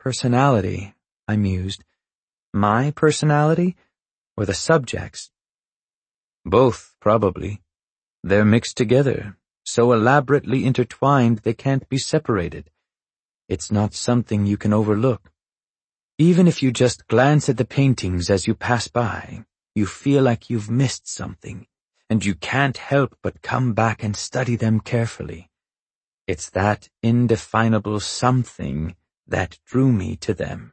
Personality, I mused. My personality, or the subject's? Both, probably. They're mixed together, so elaborately intertwined they can't be separated. It's not something you can overlook. Even if you just glance at the paintings as you pass by, you feel like you've missed something, and you can't help but come back and study them carefully. It's that indefinable something that drew me to them.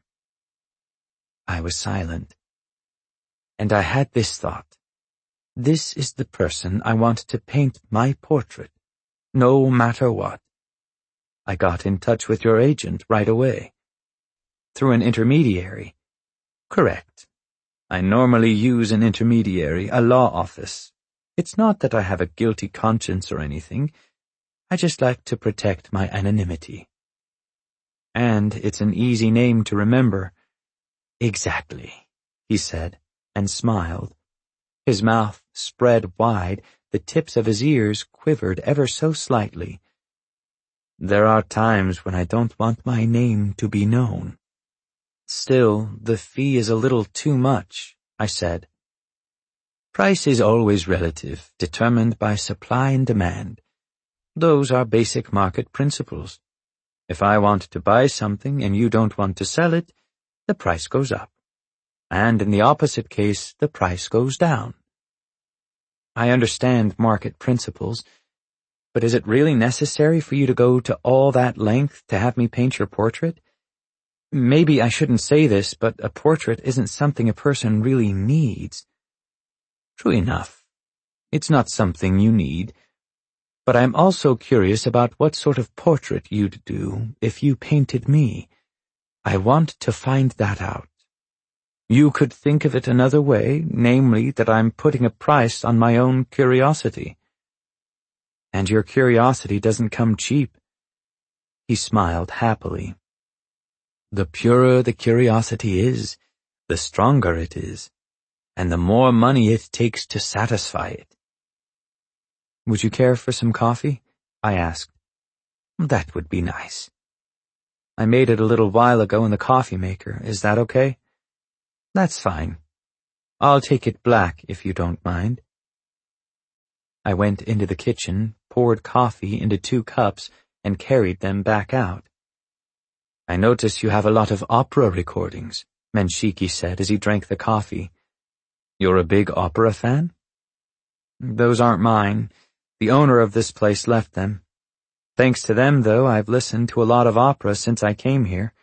I was silent. And I had this thought. This is the person I want to paint my portrait, no matter what. I got in touch with your agent right away. Through an intermediary. Correct. I normally use an intermediary, a law office. It's not that I have a guilty conscience or anything. I just like to protect my anonymity. And it's an easy name to remember. Exactly, he said, and smiled. His mouth spread wide, the tips of his ears quivered ever so slightly. There are times when I don't want my name to be known. Still, the fee is a little too much, I said. Price is always relative, determined by supply and demand. Those are basic market principles. If I want to buy something and you don't want to sell it, the price goes up. And in the opposite case, the price goes down. I understand market principles, but is it really necessary for you to go to all that length to have me paint your portrait? Maybe I shouldn't say this, but a portrait isn't something a person really needs. True enough. It's not something you need. But I'm also curious about what sort of portrait you'd do if you painted me. I want to find that out. You could think of it another way, namely that I'm putting a price on my own curiosity. And your curiosity doesn't come cheap. He smiled happily. The purer the curiosity is, the stronger it is, and the more money it takes to satisfy it. Would you care for some coffee? I asked. That would be nice. I made it a little while ago in the coffee maker. Is that okay? That's fine. I'll take it black if you don't mind. I went into the kitchen, poured coffee into 2 cups, and carried them back out. I notice you have a lot of opera recordings, Menshiki said as he drank the coffee. You're a big opera fan? Those aren't mine. The owner of this place left them. Thanks to them, though, I've listened to a lot of opera since I came here.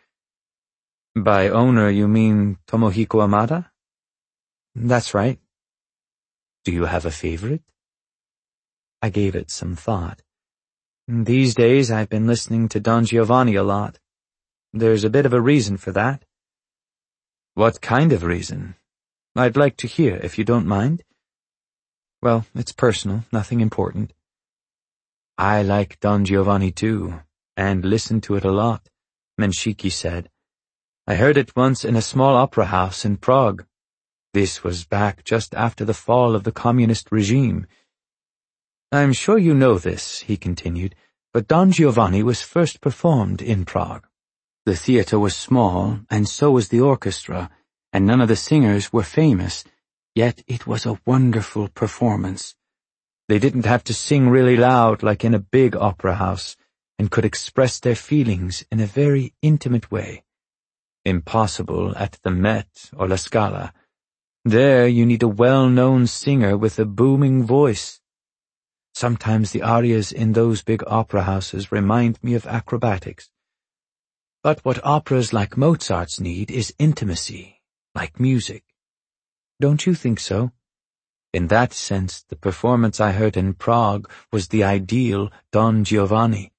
By owner, you mean Tomohiko Amada? That's right. Do you have a favorite? I gave it some thought. These days I've been listening to Don Giovanni a lot. There's a bit of a reason for that. What kind of reason? I'd like to hear, if you don't mind. Well, it's personal, nothing important. I like Don Giovanni too, and listen to it a lot, Menshiki said. I heard it once in a small opera house in Prague. This was back just after the fall of the communist regime. I'm sure you know this, he continued, but Don Giovanni was first performed in Prague. The theater was small, and so was the orchestra, and none of the singers were famous, yet it was a wonderful performance. They didn't have to sing really loud like in a big opera house, and could express their feelings in a very intimate way. Impossible at the Met or La Scala. There you need a well-known singer with a booming voice. Sometimes the arias in those big opera houses remind me of acrobatics. But what operas like Mozart's need is intimacy, like music. Don't you think so? In that sense, the performance I heard in Prague was the ideal Don Giovanni.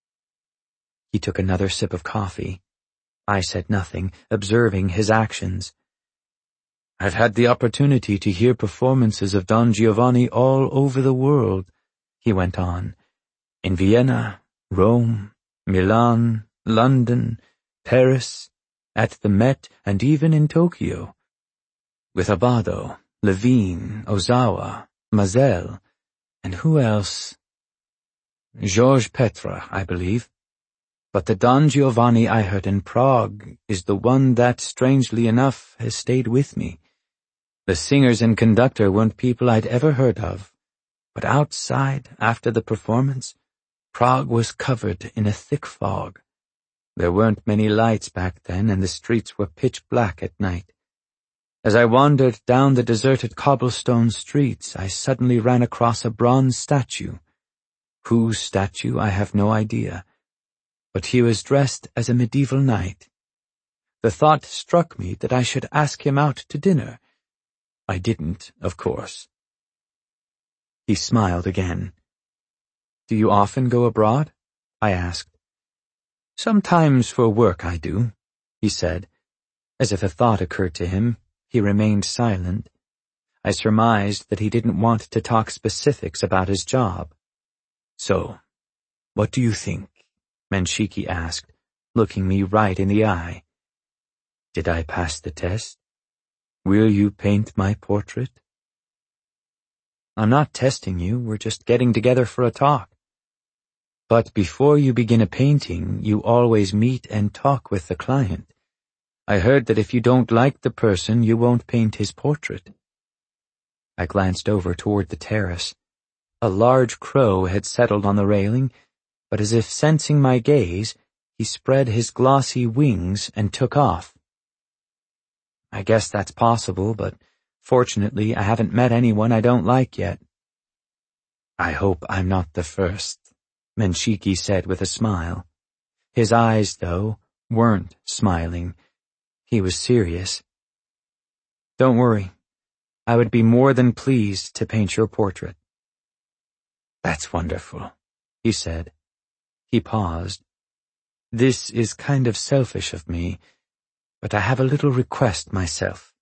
He took another sip of coffee. I said nothing, observing his actions. I've had the opportunity to hear performances of Don Giovanni all over the world, he went on. In Vienna, Rome, Milan, London, Paris, at the Met, and even in Tokyo. With Abbado, Levine, Ozawa, Mazel, and who else? Georges Petre, I believe. But the Don Giovanni I heard in Prague is the one that, strangely enough, has stayed with me. The singers and conductor weren't people I'd ever heard of, but outside, after the performance, Prague was covered in a thick fog. There weren't many lights back then, and the streets were pitch black at night. As I wandered down the deserted cobblestone streets, I suddenly ran across a bronze statue. Whose statue, I have no idea, but he was dressed as a medieval knight. The thought struck me that I should ask him out to dinner. I didn't, of course. He smiled again. "Do you often go abroad?" I asked. "Sometimes for work I do," he said. As if a thought occurred to him, he remained silent. I surmised that he didn't want to talk specifics about his job. "So, what do you think?" Menshiki asked, looking me right in the eye. "Did I pass the test? Will you paint my portrait?" "I'm not testing you, we're just getting together for a talk." "But before you begin a painting, you always meet and talk with the client. I heard that if you don't like the person, you won't paint his portrait." I glanced over toward the terrace. A large crow had settled on the railing, but as if sensing my gaze, he spread his glossy wings and took off. "I guess that's possible, but fortunately I haven't met anyone I don't like yet." "I hope I'm not the first," Menshiki said with a smile. His eyes, though, weren't smiling. He was serious. "Don't worry. I would be more than pleased to paint your portrait." "That's wonderful," he said. He paused. "This is kind of selfish of me, but I have a little request myself."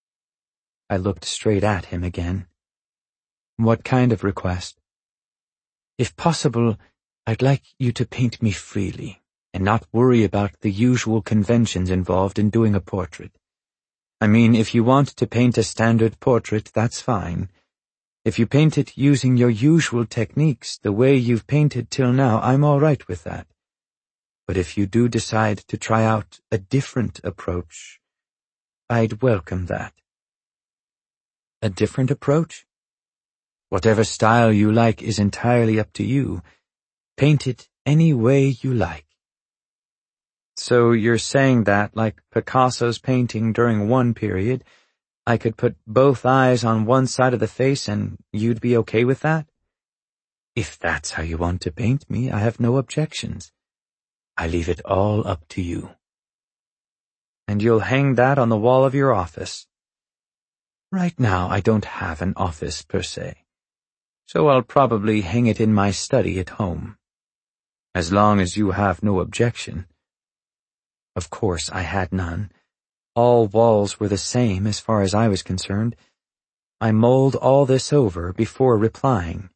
I looked straight at him again. "What kind of request?" "If possible, I'd like you to paint me freely, and not worry about the usual conventions involved in doing a portrait. I mean, if you want to paint a standard portrait, that's fine. If you paint it using your usual techniques, the way you've painted till now, I'm all right with that. But if you do decide to try out a different approach, I'd welcome that." "A different approach?" "Whatever style you like is entirely up to you. Paint it any way you like." "So you're saying that, like Picasso's painting during one period, I could put both eyes on one side of the face and you'd be okay with that?" "If that's how you want to paint me, I have no objections. I leave it all up to you." "And you'll hang that on the wall of your office?" "Right now I don't have an office per se, so I'll probably hang it in my study at home. As long as you have no objection." Of course I had none. All walls were the same as far as I was concerned. I mulled all this over before replying.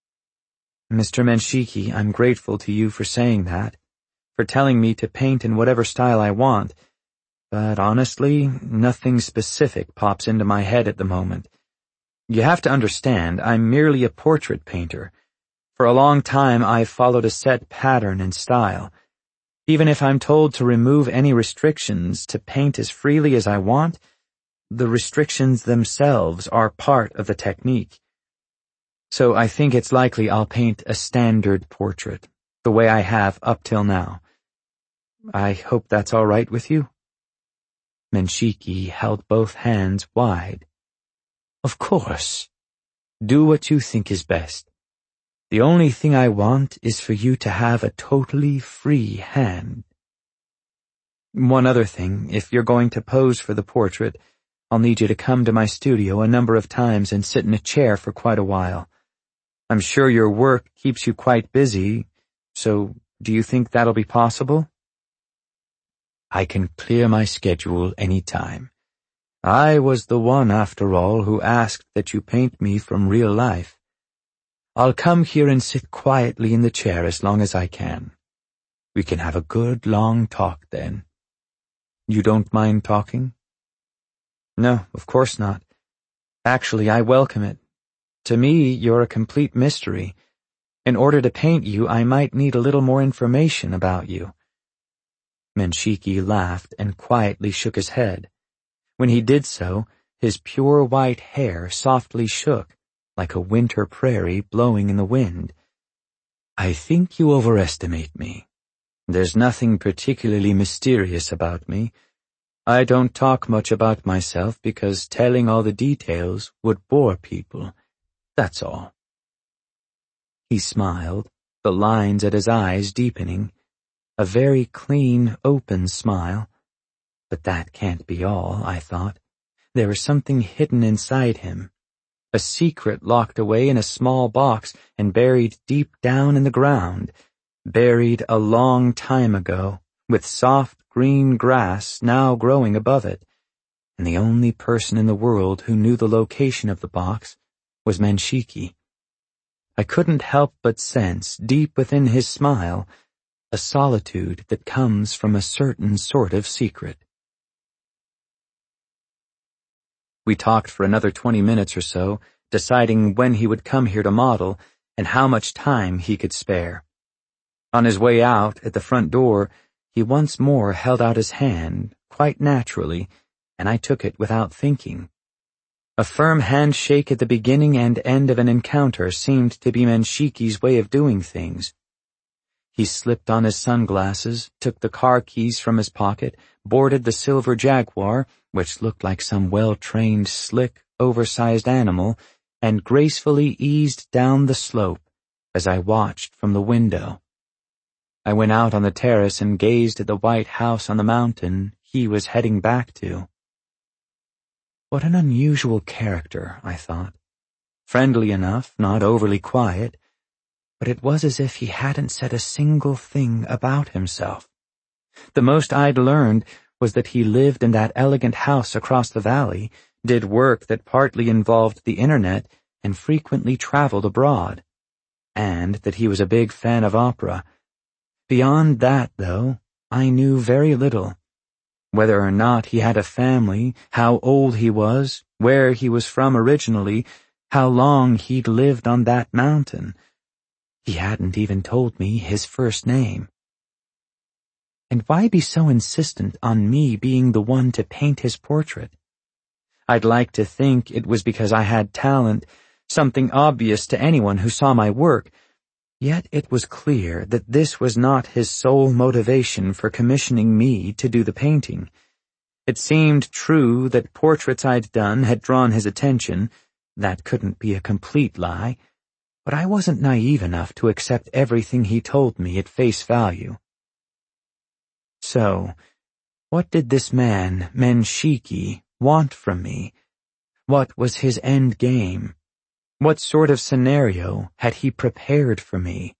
"Mr. Menshiki, I'm grateful to you for saying that, for telling me to paint in whatever style I want, but honestly, nothing specific pops into my head at the moment. You have to understand, I'm merely a portrait painter. For a long time I've followed a set pattern and style. Even if I'm told to remove any restrictions, to paint as freely as I want, the restrictions themselves are part of the technique. So I think it's likely I'll paint a standard portrait, the way I have up till now. I hope that's all right with you?" Menshiki held both hands wide. "Of course. Do what you think is best. The only thing I want is for you to have a totally free hand. One other thing, if you're going to pose for the portrait, I'll need you to come to my studio a number of times and sit in a chair for quite a while. I'm sure your work keeps you quite busy, so do you think that'll be possible?" "I can clear my schedule any time. I was the one, after all, who asked that you paint me from real life. I'll come here and sit quietly in the chair as long as I can. We can have a good long talk then. You don't mind talking?" "No, of course not. Actually, I welcome it. To me, you're a complete mystery. In order to paint you, I might need a little more information about you. Menshiki laughed and quietly shook his head. When he did so, his pure white hair softly shook, like a winter prairie blowing in the wind. I think you overestimate me. There's nothing particularly mysterious about me. I don't talk much about myself because telling all the details would bore people. That's all. He smiled, the lines at his eyes deepening. A very clean, open smile. But that can't be all, I thought. There was something hidden inside him. A secret locked away in a small box and buried deep down in the ground. Buried a long time ago, with soft green grass now growing above it. And the only person in the world who knew the location of the box was Menshiki. I couldn't help but sense, deep within his smile, a solitude that comes from a certain sort of secret. We talked for another 20 minutes or so, deciding when he would come here to model and how much time he could spare. On his way out, at the front door, he once more held out his hand, quite naturally, and I took it without thinking. A firm handshake at the beginning and end of an encounter seemed to be Menshiki's way of doing things. He slipped on his sunglasses, took the car keys from his pocket, boarded the silver Jaguar, which looked like some well-trained, slick, oversized animal, and gracefully eased down the slope as I watched from the window. I went out on the terrace and gazed at the white house on the mountain he was heading back to. What an unusual character, I thought. Friendly enough, not overly quiet, but it was as if he hadn't said a single thing about himself. The most I'd learned was that he lived in that elegant house across the valley, did work that partly involved the internet, and frequently traveled abroad. And that he was a big fan of opera. Beyond that, though, I knew very little. Whether or not he had a family, how old he was, where he was from originally, how long he'd lived on that mountain. He hadn't even told me his first name. And why be so insistent on me being the one to paint his portrait? I'd like to think it was because I had talent, something obvious to anyone who saw my work, yet it was clear that this was not his sole motivation for commissioning me to do the painting. It seemed true that portraits I'd done had drawn his attention. That couldn't be a complete lie, but I wasn't naive enough to accept everything he told me at face value. So, what did this man, Menshiki, want from me? What was his end game? What sort of scenario had he prepared for me?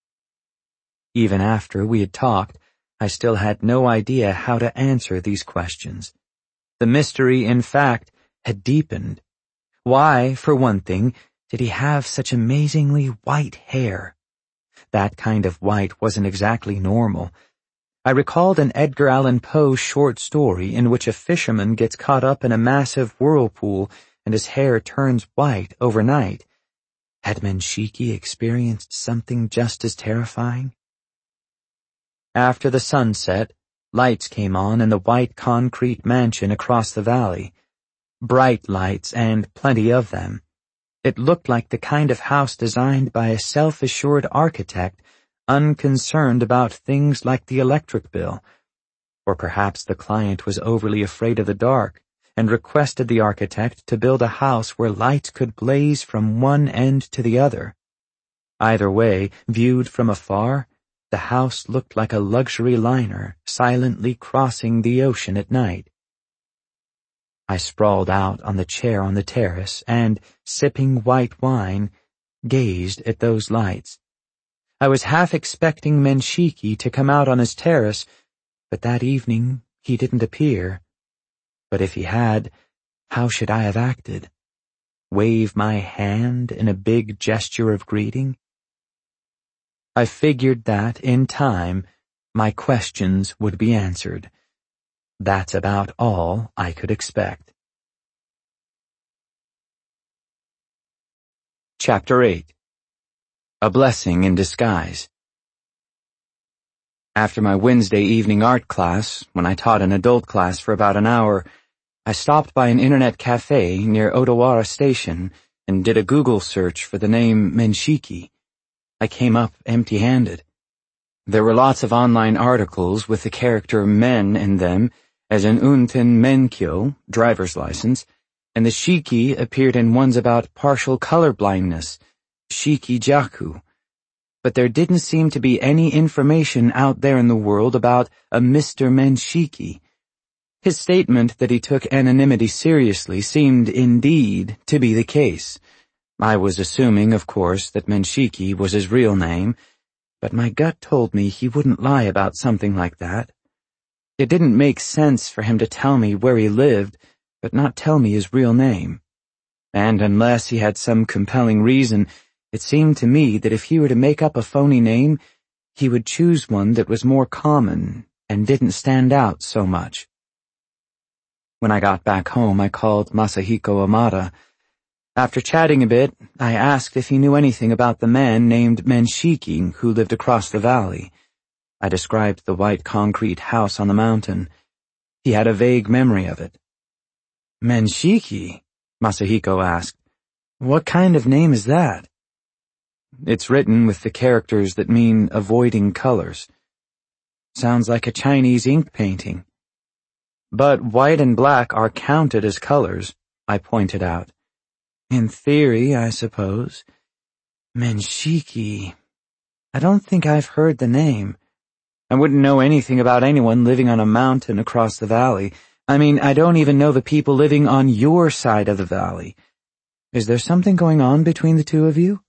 Even after we had talked, I still had no idea how to answer these questions. The mystery, in fact, had deepened. Why, for one thing, did he have such amazingly white hair? That kind of white wasn't exactly normal. I recalled an Edgar Allan Poe short story in which a fisherman gets caught up in a massive whirlpool and his hair turns white overnight. Had Menshiki experienced something just as terrifying? After the sunset, lights came on in the white concrete mansion across the valley. Bright lights, and plenty of them. It looked like the kind of house designed by a self-assured architect, unconcerned about things like the electric bill. Or perhaps the client was overly afraid of the dark, and requested the architect to build a house where lights could blaze from one end to the other. Either way, viewed from afar, the house looked like a luxury liner silently crossing the ocean at night. I sprawled out on the chair on the terrace and, sipping white wine, gazed at those lights. I was half expecting Menshiki to come out on his terrace, but that evening he didn't appear. But if he had, how should I have acted? Wave my hand in a big gesture of greeting? I figured that, in time, my questions would be answered. That's about all I could expect. Chapter 8. A Blessing in Disguise. After my Wednesday evening art class, when I taught an adult class for about an hour, I stopped by an internet cafe near Odawara Station and did a Google search for the name Menshiki. I came up empty-handed. There were lots of online articles with the character men in them, as in Unten Menkyo, driver's license, and the shiki appeared in ones about partial color blindness, shiki jaku. But there didn't seem to be any information out there in the world about a Mr. Menshiki. His statement that he took anonymity seriously seemed indeed to be the case. I was assuming, of course, that Menshiki was his real name, but my gut told me he wouldn't lie about something like that. It didn't make sense for him to tell me where he lived, but not tell me his real name. And unless he had some compelling reason, it seemed to me that if he were to make up a phony name, he would choose one that was more common and didn't stand out so much. When I got back home, I called Masahiko Amada. After chatting a bit, I asked if he knew anything about the man named Menshiki who lived across the valley. I described the white concrete house on the mountain. He had a vague memory of it. Menshiki? Masahiko asked. What kind of name is that? It's written with the characters that mean avoiding colors. Sounds like a Chinese ink painting. But white and black are counted as colors, I pointed out. In theory, I suppose. Menshiki. I don't think I've heard the name. I wouldn't know anything about anyone living on a mountain across the valley. I mean, I don't even know the people living on your side of the valley. Is there something going on between the two of you?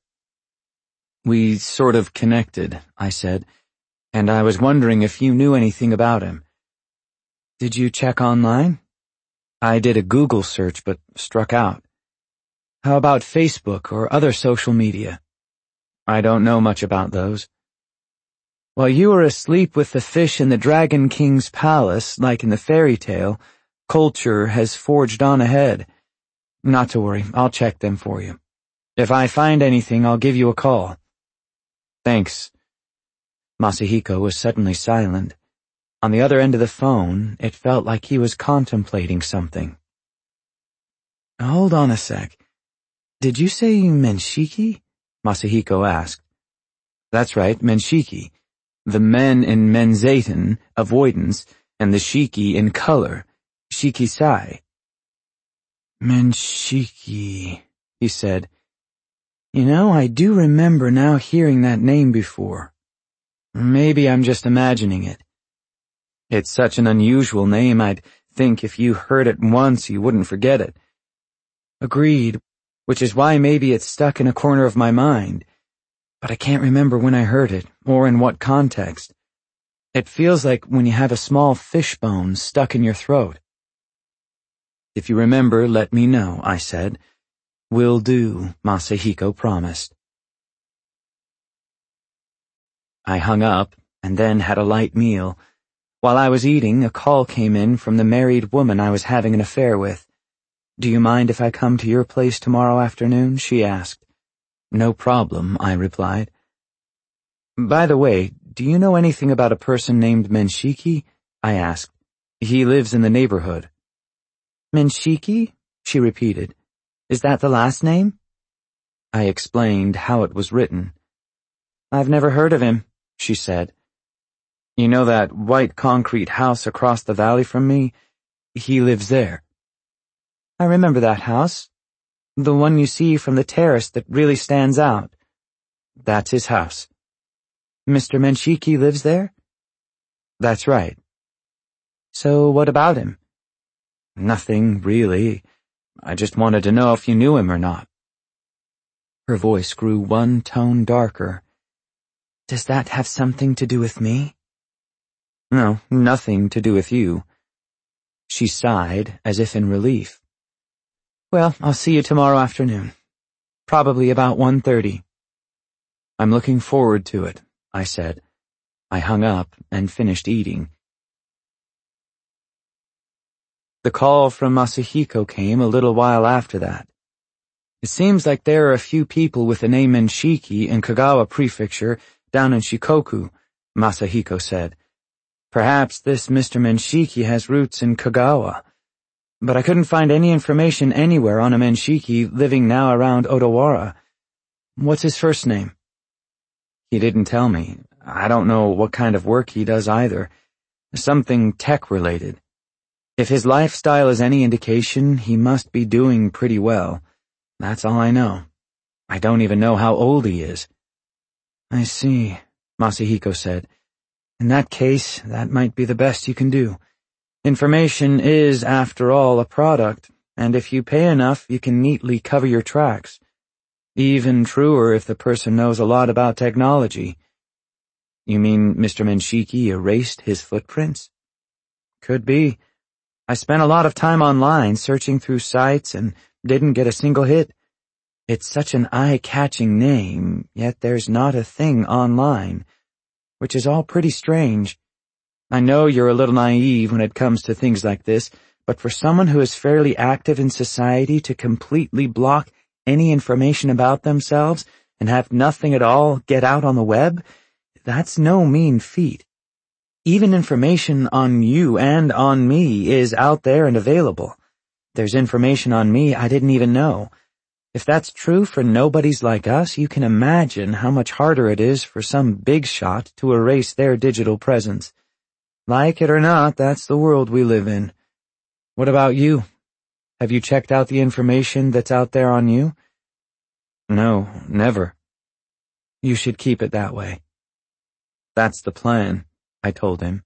We sort of connected, I said, and I was wondering if you knew anything about him. Did you check online? I did a Google search, but struck out. How about Facebook or other social media? I don't know much about those. While you were asleep with the fish in the Dragon King's palace, like in the fairy tale, culture has forged on ahead. Not to worry, I'll check them for you. If I find anything, I'll give you a call. Thanks. Masahiko was suddenly silent. On the other end of the phone, it felt like he was contemplating something. Hold on a sec. Did you say Menshiki? Masahiko asked. That's right, Menshiki. The men in Menzaten, avoidance, and the shiki in color, shikisai. Menshiki, he said. You know, I do remember now hearing that name before. Maybe I'm just imagining it. It's such an unusual name, I'd think if you heard it once you wouldn't forget it. Agreed, which is why maybe it's stuck in a corner of my mind. But I can't remember when I heard it, or in what context. It feels like when you have a small fish bone stuck in your throat. If you remember, let me know, I said. Will do, Masahiko promised. I hung up, and then had a light meal. While I was eating, a call came in from the married woman I was having an affair with. Do you mind if I come to your place tomorrow afternoon? She asked. No problem, I replied. By the way, do you know anything about a person named Menshiki? I asked. He lives in the neighborhood. Menshiki? She repeated. Is that the last name? I explained how it was written. I've never heard of him, she said. You know that white concrete house across the valley from me? He lives there. I remember that house. The one you see from the terrace that really stands out. That's his house. Mr. Menshiki lives there? That's right. So what about him? Nothing, really. I just wanted to know if you knew him or not. Her voice grew one tone darker. Does that have something to do with me? No, nothing to do with you. She sighed, as if in relief. Well, I'll see you tomorrow afternoon. Probably about 1:30. I'm looking forward to it, I said. I hung up and finished eating. The call from Masahiko came a little while after that. It seems like there are a few people with the name Menshiki in Kagawa Prefecture down in Shikoku, Masahiko said. Perhaps this Mr. Menshiki has roots in Kagawa, but I couldn't find any information anywhere on a Menshiki living now around Odawara. What's his first name? He didn't tell me. I don't know what kind of work he does either. Something tech-related. If his lifestyle is any indication, he must be doing pretty well. That's all I know. I don't even know how old he is. I see, Masahiko said. In that case, that might be the best you can do. Information is, after all, a product, and if you pay enough, you can neatly cover your tracks. Even truer if the person knows a lot about technology. You mean Mr. Menshiki erased his footprints? Could be. I spent a lot of time online searching through sites and didn't get a single hit. It's such an eye-catching name, yet there's not a thing online, which is all pretty strange. I know you're a little naive when it comes to things like this, but for someone who is fairly active in society to completely block any information about themselves and have nothing at all get out on the web, that's no mean feat. Even information on you and on me is out there and available. There's information on me I didn't even know. If that's true for nobodies like us, you can imagine how much harder it is for some big shot to erase their digital presence. Like it or not, that's the world we live in. What about you? Have you checked out the information that's out there on you? No, never. You should keep it that way. That's the plan, I told him.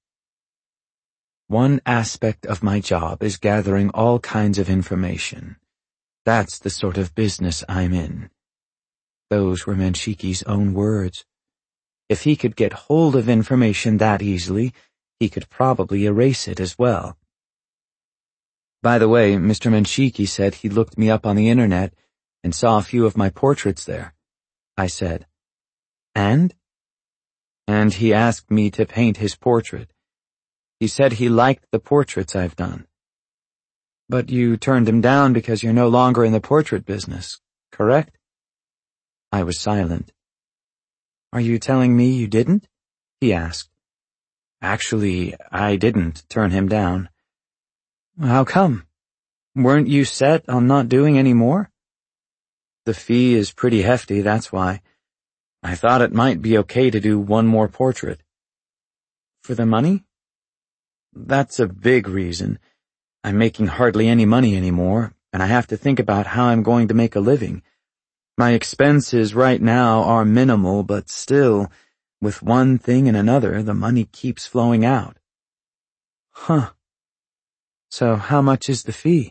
One aspect of my job is gathering all kinds of information. That's the sort of business I'm in. Those were Menshiki's own words. If he could get hold of information that easily, he could probably erase it as well. By the way, Mr. Menshiki said he looked me up on the internet and saw a few of my portraits there, I said. And? And he asked me to paint his portrait. He said he liked the portraits I've done. But you turned him down because you're no longer in the portrait business, correct? I was silent. Are you telling me you didn't? He asked. Actually, I didn't turn him down. How come? Weren't you set on not doing any more? The fee is pretty hefty, that's why. I thought it might be okay to do one more portrait. For the money? That's a big reason. I'm making hardly any money anymore, and I have to think about how I'm going to make a living. My expenses right now are minimal, but still, with one thing and another, the money keeps flowing out. Huh. So how much is the fee?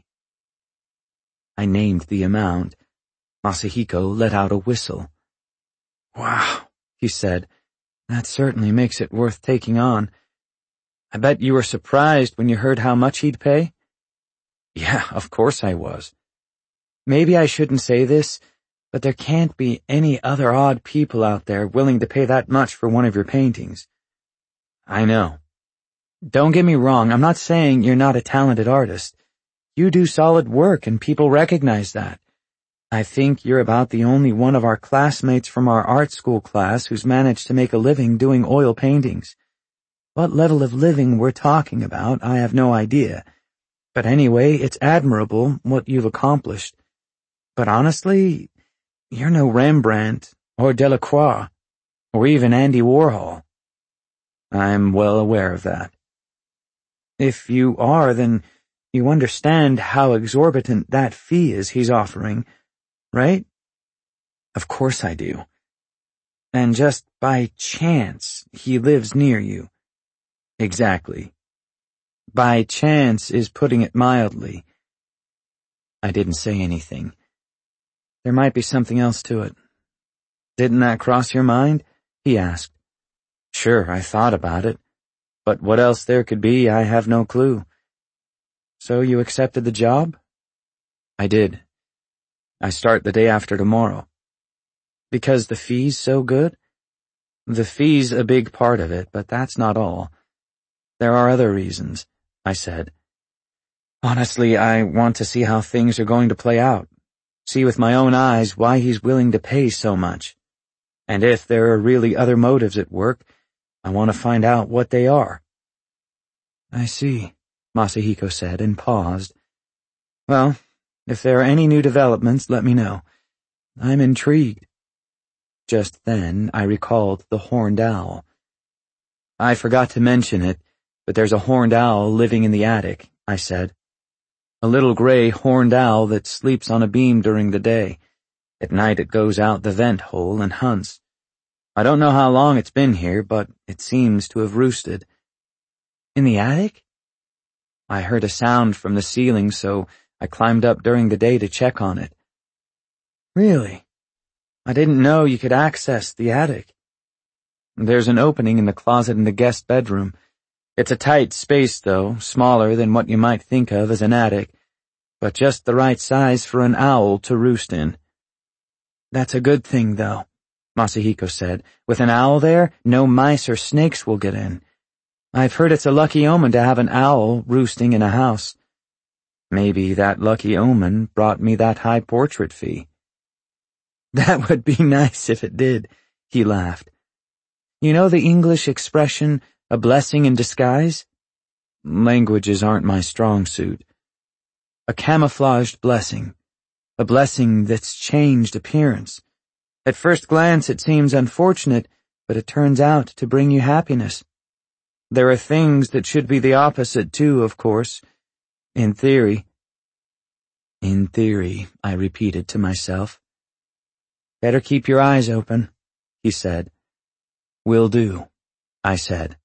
I named the amount. Masahiko let out a whistle. Wow, he said. That certainly makes it worth taking on. I bet you were surprised when you heard how much he'd pay? Yeah, of course I was. Maybe I shouldn't say this, but there can't be any other odd people out there willing to pay that much for one of your paintings. I know. Don't get me wrong, I'm not saying you're not a talented artist. You do solid work and people recognize that. I think you're about the only one of our classmates from our art school class who's managed to make a living doing oil paintings. What level of living we're talking about, I have no idea. But anyway, it's admirable what you've accomplished. But honestly, you're no Rembrandt or Delacroix or even Andy Warhol. I'm well aware of that. If you are, then you understand how exorbitant that fee is he's offering, right? Of course I do. And just by chance, he lives near you. Exactly. By chance is putting it mildly. I didn't say anything. There might be something else to it. Didn't that cross your mind? He asked. Sure, I thought about it. But what else there could be, I have no clue. So you accepted the job? I did. I start the day after tomorrow. Because the fee's so good? The fee's a big part of it, but that's not all. There are other reasons, I said. Honestly, I want to see how things are going to play out. See with my own eyes why he's willing to pay so much. And if there are really other motives at work, I want to find out what they are. I see, Masahiko said and paused. Well, if there are any new developments, let me know. I'm intrigued. Just then, I recalled the horned owl. I forgot to mention it, but there's a horned owl living in the attic, I said. A little gray horned owl that sleeps on a beam during the day. At night it goes out the vent hole and hunts. I don't know how long it's been here, but it seems to have roosted. In the attic? I heard a sound from the ceiling, so I climbed up during the day to check on it. Really? I didn't know you could access the attic. There's an opening in the closet in the guest bedroom. It's a tight space, though, smaller than what you might think of as an attic, but just the right size for an owl to roost in. That's a good thing, though, Masahiko said. With an owl there, no mice or snakes will get in. I've heard it's a lucky omen to have an owl roosting in a house. Maybe that lucky omen brought me that high portrait fee. That would be nice if it did, he laughed. You know the English expression, a blessing in disguise? Languages aren't my strong suit. A camouflaged blessing. A blessing that's changed appearance. At first glance it seems unfortunate, but it turns out to bring you happiness. There are things that should be the opposite too, of course. In theory. In theory, I repeated to myself. Better keep your eyes open, he said. Will do, I said.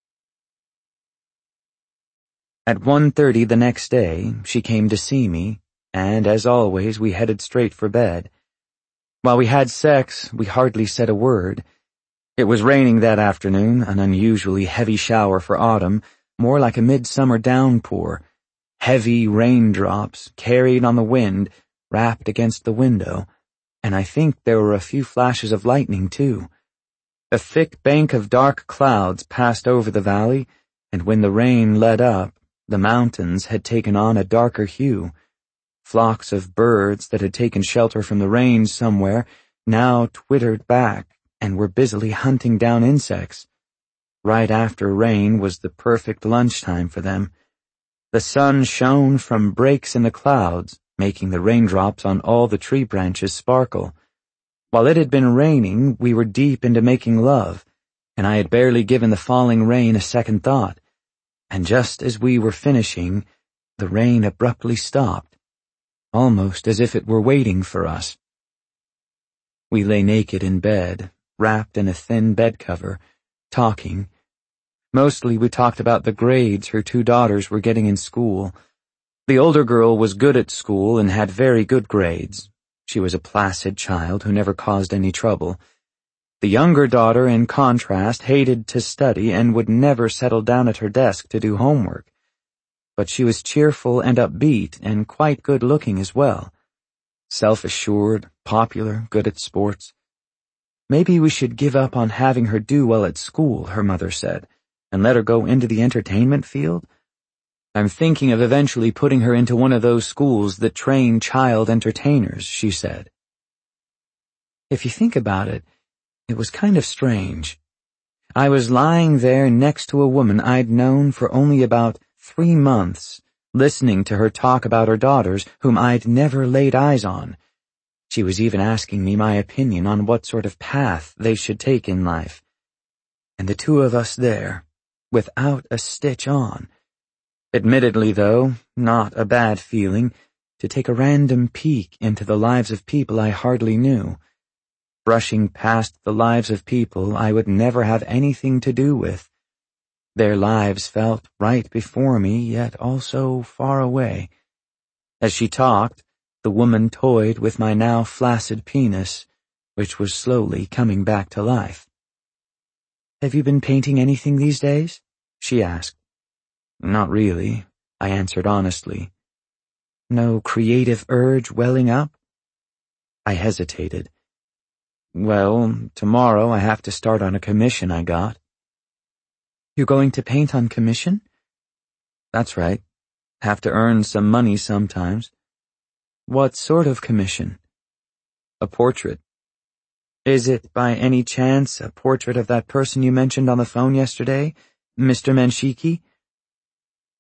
At 1:30 the next day, she came to see me, and as always, we headed straight for bed. While we had sex, we hardly said a word. It was raining that afternoon, an unusually heavy shower for autumn, more like a midsummer downpour. Heavy raindrops, carried on the wind, rapped against the window, and I think there were a few flashes of lightning, too. A thick bank of dark clouds passed over the valley, and when the rain let up, the mountains had taken on a darker hue. Flocks of birds that had taken shelter from the rain somewhere now twittered back and were busily hunting down insects. Right after rain was the perfect lunchtime for them. The sun shone from breaks in the clouds, making the raindrops on all the tree branches sparkle. While it had been raining, we were deep into making love, and I had barely given the falling rain a second thought. And just as we were finishing, the rain abruptly stopped, almost as if it were waiting for us. We lay naked in bed, wrapped in a thin bed cover, talking. Mostly we talked about the grades her two daughters were getting in school. The older girl was good at school and had very good grades. She was a placid child who never caused any trouble. The younger daughter, in contrast, hated to study and would never settle down at her desk to do homework. But she was cheerful and upbeat and quite good-looking as well. Self-assured, popular, good at sports. Maybe we should give up on having her do well at school, her mother said, and let her go into the entertainment field. I'm thinking of eventually putting her into one of those schools that train child entertainers, she said. If you think about it, it was kind of strange. I was lying there next to a woman I'd known for only about 3 months, listening to her talk about her daughters whom I'd never laid eyes on. She was even asking me my opinion on what sort of path they should take in life. And the two of us there, without a stitch on. Admittedly, though, not a bad feeling, to take a random peek into the lives of people I hardly knew. Brushing past the lives of people I would never have anything to do with. Their lives felt right before me, yet also far away. As she talked, the woman toyed with my now flaccid penis, which was slowly coming back to life. Have you been painting anything these days? She asked. Not really, I answered honestly. No creative urge welling up? I hesitated. Well, tomorrow I have to start on a commission I got. You're going to paint on commission? That's right. Have to earn some money sometimes. What sort of commission? A portrait. Is it by any chance a portrait of that person you mentioned on the phone yesterday, Mr. Manshiki?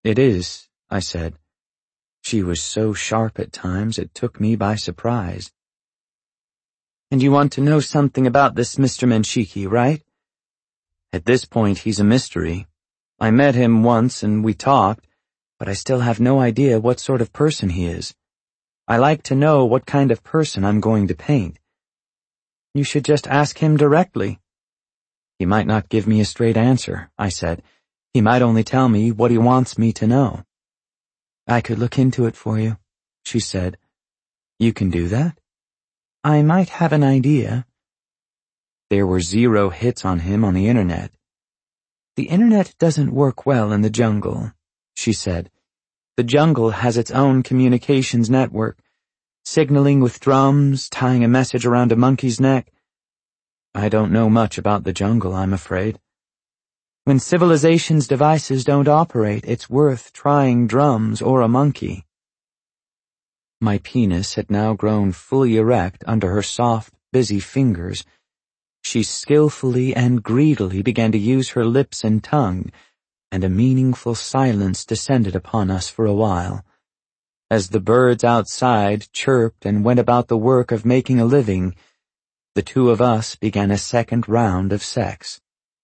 "It is," I said. She was so sharp at times it took me by surprise. "And you want to know something about this Mr. Menshiki, right?" "At this point, he's a mystery. I met him once and we talked, but I still have no idea what sort of person he is. I like to know what kind of person I'm going to paint." "You should just ask him directly." "He might not give me a straight answer," I said. "He might only tell me what he wants me to know." "I could look into it for you," she said. "You can do that?" "I might have an idea." There were 0 hits on him on the internet. "The internet doesn't work well in the jungle," she said. "The jungle has its own communications network, signaling with drums, tying a message around a monkey's neck. I don't know much about the jungle, I'm afraid. When civilization's devices don't operate, it's worth trying drums or a monkey." My penis had now grown fully erect under her soft, busy fingers. She skillfully and greedily began to use her lips and tongue, and a meaningful silence descended upon us for a while. As the birds outside chirped and went about the work of making a living, the two of us began a second round of sex.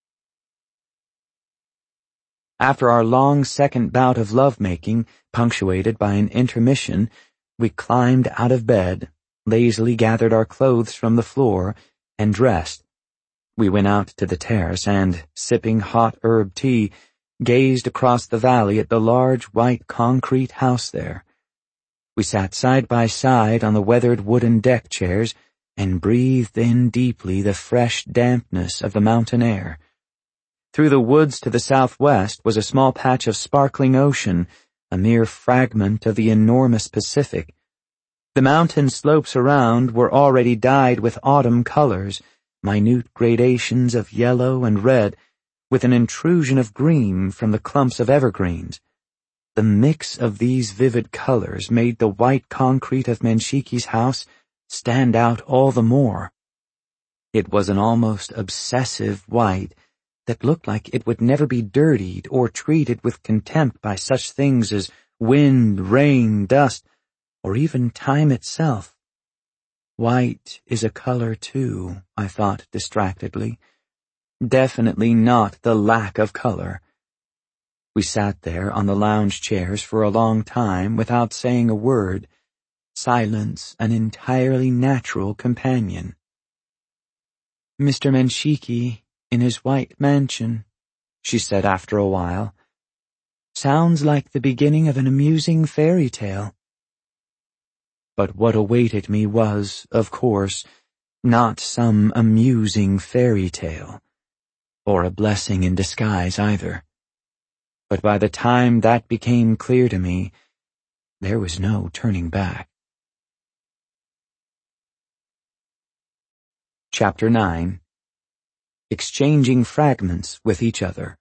After our long second bout of lovemaking, punctuated by an intermission, we climbed out of bed, lazily gathered our clothes from the floor, and dressed. We went out to the terrace and, sipping hot herb tea, gazed across the valley at the large white concrete house there. We sat side by side on the weathered wooden deck chairs and breathed in deeply the fresh dampness of the mountain air. Through the woods to the southwest was a small patch of sparkling ocean, a mere fragment of the enormous Pacific. The mountain slopes around were already dyed with autumn colors, minute gradations of yellow and red, with an intrusion of green from the clumps of evergreens. The mix of these vivid colors made the white concrete of Menshiki's house stand out all the more. It was an almost obsessive white that looked like it would never be dirtied or treated with contempt by such things as wind, rain, dust, or even time itself. White is a color too, I thought distractedly. Definitely not the lack of color. We sat there on the lounge chairs for a long time without saying a word, silence an entirely natural companion. "Mr. Menshiki, in his white mansion," she said after a while. "Sounds like the beginning of an amusing fairy tale." But what awaited me was, of course, not some amusing fairy tale, or a blessing in disguise either. But by the time that became clear to me, there was no turning back. Chapter 9. Exchanging fragments with each other.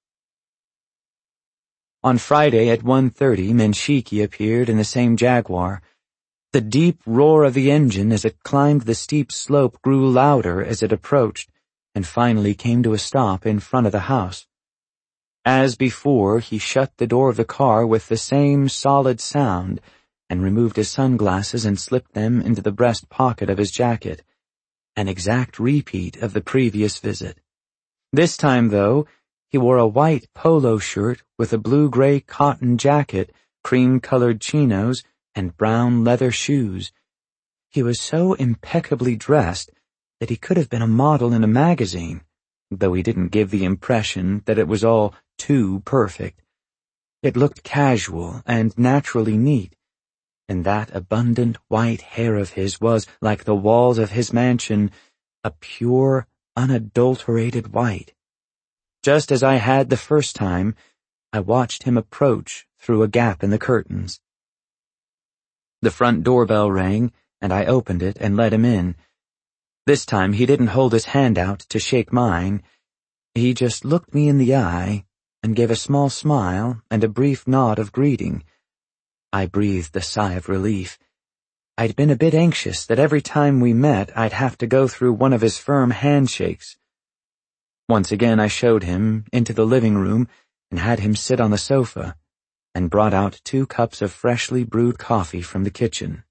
On Friday at 1:30, Menshiki appeared in the same Jaguar. The deep roar of the engine as it climbed the steep slope grew louder as it approached, and finally came to a stop in front of the house. As before, he shut the door of the car with the same solid sound, and removed his sunglasses and slipped them into the breast pocket of his jacket, an exact repeat of the previous visit. This time, though, he wore a white polo shirt with a blue-gray cotton jacket, cream-colored chinos, and brown leather shoes. He was so impeccably dressed that he could have been a model in a magazine, though he didn't give the impression that it was all too perfect. It looked casual and naturally neat, and that abundant white hair of his was, like the walls of his mansion, a pure, unadulterated white. Just as I had the first time, I watched him approach through a gap in the curtains. The front doorbell rang, and I opened it and let him in. This time he didn't hold his hand out to shake mine. He just looked me in the eye and gave a small smile and a brief nod of greeting. I breathed a sigh of relief. I'd been a bit anxious that every time we met I'd have to go through one of his firm handshakes. Once again I showed him into the living room and had him sit on the sofa. and brought out 2 cups of freshly brewed coffee from the kitchen.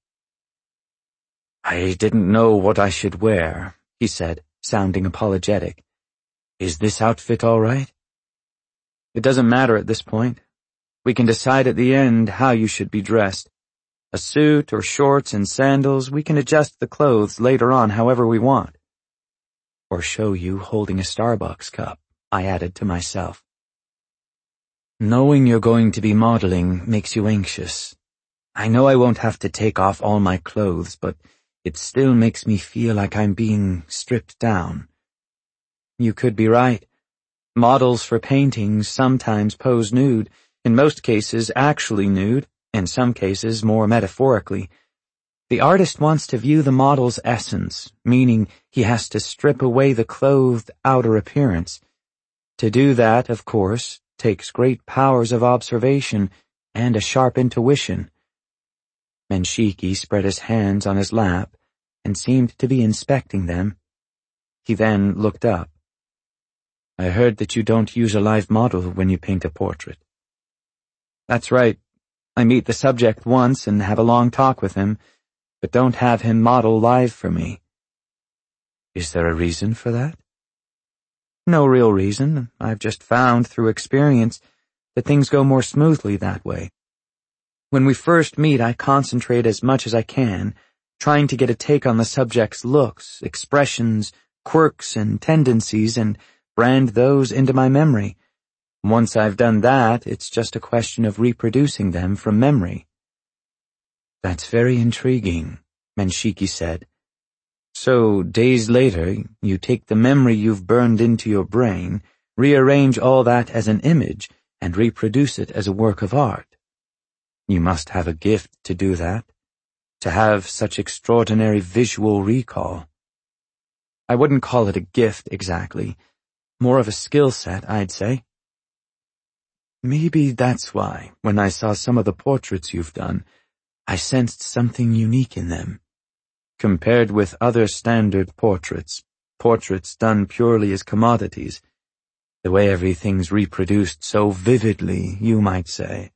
"I didn't know what I should wear," he said, sounding apologetic. "Is this outfit all right?" "It doesn't matter at this point. We can decide at the end how you should be dressed. A suit or shorts and sandals, we can adjust the clothes later on however we want." "Or show you holding a Starbucks cup," I added to myself. "Knowing you're going to be modeling makes you anxious. I know I won't have to take off all my clothes, but it still makes me feel like I'm being stripped down." "You could be right. Models for paintings sometimes pose nude, in most cases actually nude, in some cases more metaphorically. The artist wants to view the model's essence, meaning he has to strip away the clothed outer appearance. To do that, of course, takes great powers of observation and a sharp intuition." Menshiki spread his hands on his lap and seemed to be inspecting them. He then looked up. "I heard that you don't use a live model when you paint a portrait." "That's right. I meet the subject once and have a long talk with him, but don't have him model live for me." "Is there a reason for that?" "No real reason. I've just found through experience that things go more smoothly that way. When we first meet, I concentrate as much as I can, trying to get a take on the subject's looks, expressions, quirks, and tendencies, and brand those into my memory. Once I've done that, it's just a question of reproducing them from memory." "That's very intriguing," Menshiki said. "So, days later, you take the memory you've burned into your brain, rearrange all that as an image, and reproduce it as a work of art. You must have a gift to do that, to have such extraordinary visual recall." "I wouldn't call it a gift exactly. More of a skill set, I'd say." "Maybe that's why, when I saw some of the portraits you've done, I sensed something unique in them. Compared with other standard portraits done purely as commodities, the way everything's reproduced so vividly, you might say."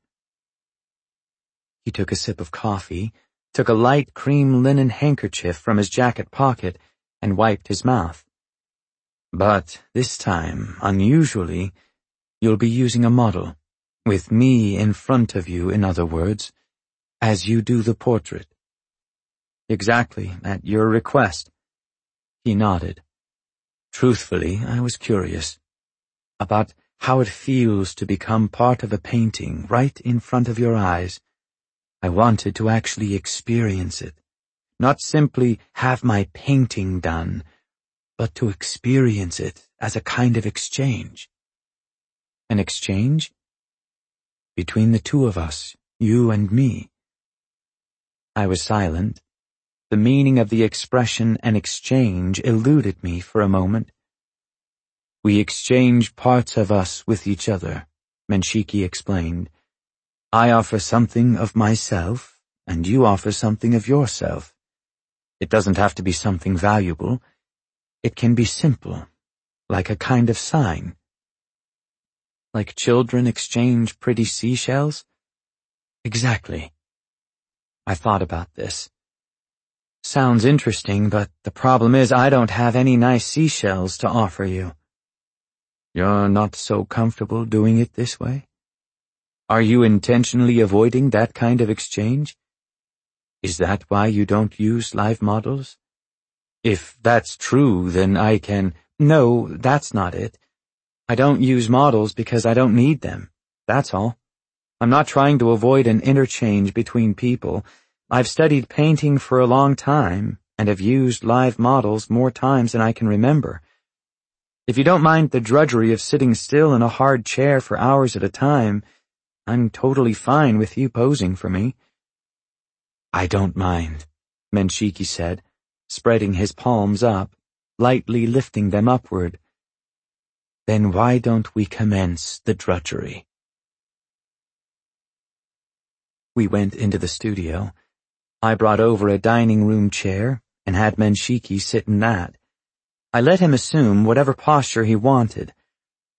He took a sip of coffee, took a light cream linen handkerchief from his jacket pocket, and wiped his mouth. "But this time, unusually, you'll be using a model, with me in front of you, in other words, as you do the portrait." "Exactly, at your request." He nodded. "Truthfully, I was curious about how it feels to become part of a painting right in front of your eyes. I wanted to actually experience it, not simply have my painting done, but to experience it as a kind of exchange." "An exchange?" "Between the two of us, you and me." I was silent. The meaning of the expression "an exchange" eluded me for a moment. "We exchange parts of us with each other," Menshiki explained. "I offer something of myself, and you offer something of yourself. It doesn't have to be something valuable. It can be simple, like a kind of sign." "Like children exchange pretty seashells?" "Exactly." I thought about this. "Sounds interesting, but the problem is I don't have any nice seashells to offer you." "You're not so comfortable doing it this way? Are you intentionally avoiding that kind of exchange? Is that why you don't use live models? If that's true, then I can—" "No, that's not it. I don't use models because I don't need them. That's all. I'm not trying to avoid an interchange between people. I've studied painting for a long time and have used live models more times than I can remember. If you don't mind the drudgery of sitting still in a hard chair for hours at a time, I'm totally fine with you posing for me." "I don't mind," Menshiki said, spreading his palms up, lightly lifting them upward. "Then why don't we commence the drudgery?" We went into the studio. I brought over a dining room chair and had Menshiki sit in that. I let him assume whatever posture he wanted.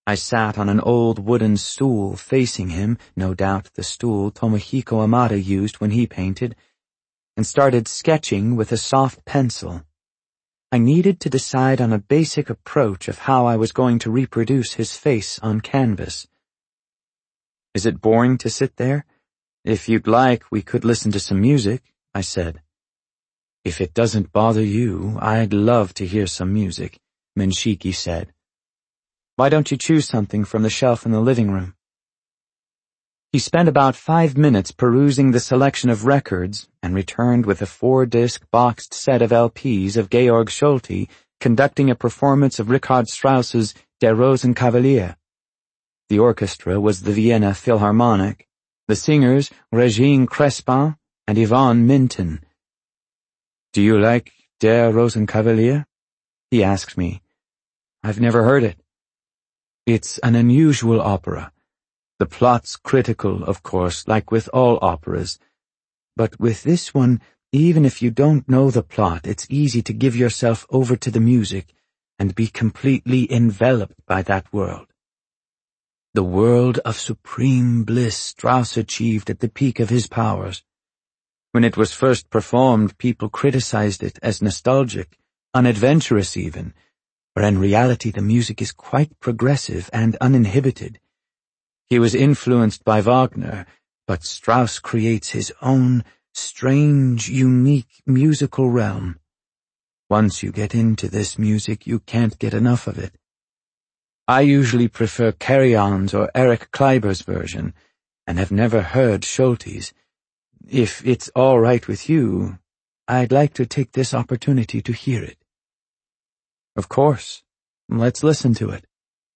I sat on an old wooden stool facing him, no doubt the stool Tomohiko Amada used when he painted, and started sketching with a soft pencil. I needed to decide on a basic approach of how I was going to reproduce his face on canvas. "Is it boring to sit there? If you'd like, we could listen to some music," I said. "If it doesn't bother you, I'd love to hear some music," Menshiki said. "Why don't you choose something from the shelf in the living room?" He spent about 5 minutes perusing the selection of records and returned with a 4-disc boxed set of LPs of Georg Solti conducting a performance of Richard Strauss's Der Rosenkavalier. The orchestra was the Vienna Philharmonic, the singers Regine Crespin and Yvonne Minton. "Do you like Der Rosenkavalier?" he asked me. "I've never heard it." "It's an unusual opera. The plot's critical, of course, like with all operas. But with this one, even if you don't know the plot, it's easy to give yourself over to the music and be completely enveloped by that world. The world of supreme bliss Strauss achieved at the peak of his powers. When it was first performed, people criticized it as nostalgic, unadventurous even, where in reality the music is quite progressive and uninhibited. He was influenced by Wagner, but Strauss creates his own strange, unique musical realm. Once you get into this music, you can't get enough of it. I usually prefer Carry-On's or Eric Kleiber's version, and have never heard Solti's. If it's all right with you, I'd like to take this opportunity to hear it." "Of course. Let's listen to it."